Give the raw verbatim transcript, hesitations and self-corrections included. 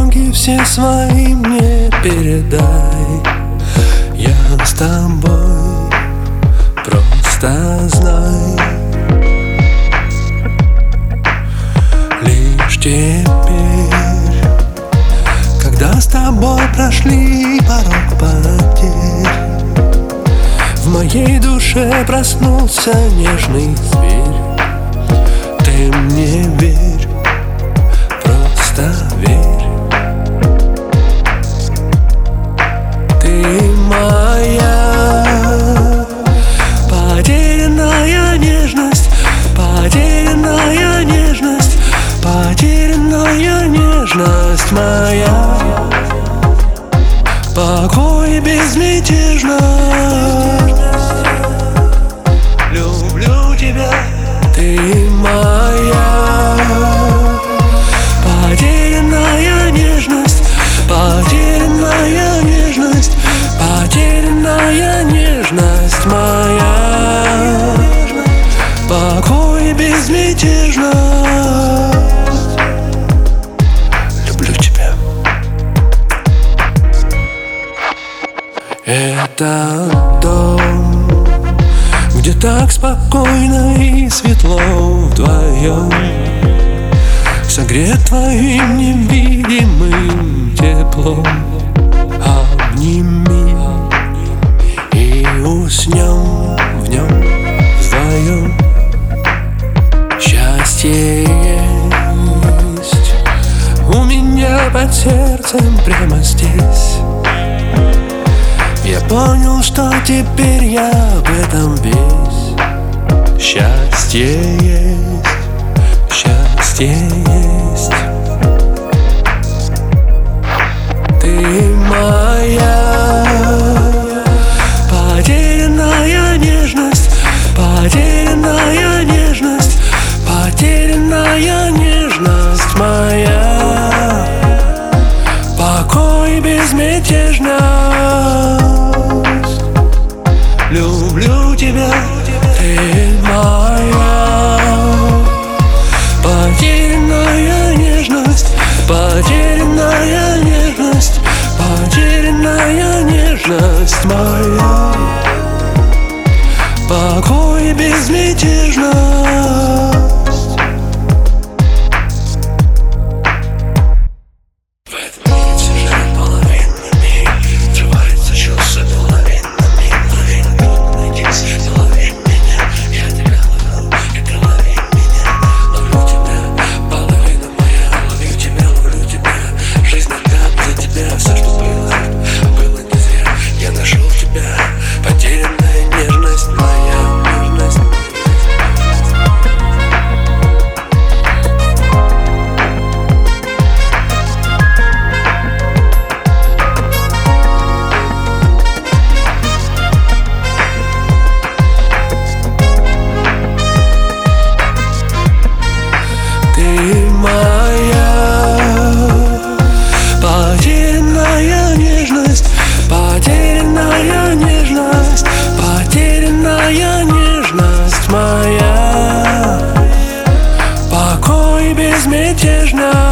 деньги все свои мне передай. Я с тобой, просто знай. Лишь теперь, когда с тобой прошли порог потерь, в моей душе проснулся нежный зверь. Ты мне верь, просто верь. Ты моя потерянная нежность, потерянная нежность, потерянная нежность моя. Покой и безмятежность. Люблю тебя. Ты моя потерянная нежность, потерянная нежность, потерянная нежность моя. Покой и безмятежность. Люблю тебя. Это дом, где так спокойно и светло вдвоем, согрет твоим невидимым теплом. Обними и уснем в нем вдвоем. Счастье есть у меня под сердцем прямо здесь. Я понял, что теперь я об этом весь. Счастье есть, счастье есть. Ты моя потерянная нежность, потерянная нежность, потерянная нежность моя. Покой и безмятежность. Люблю тебя. Ты моя потерянная нежность, потерянная нежность, потерянная нежность моя. Покой и безмятежность. Потерянная нежность, потерянная нежность моя. Покой и безмятежность.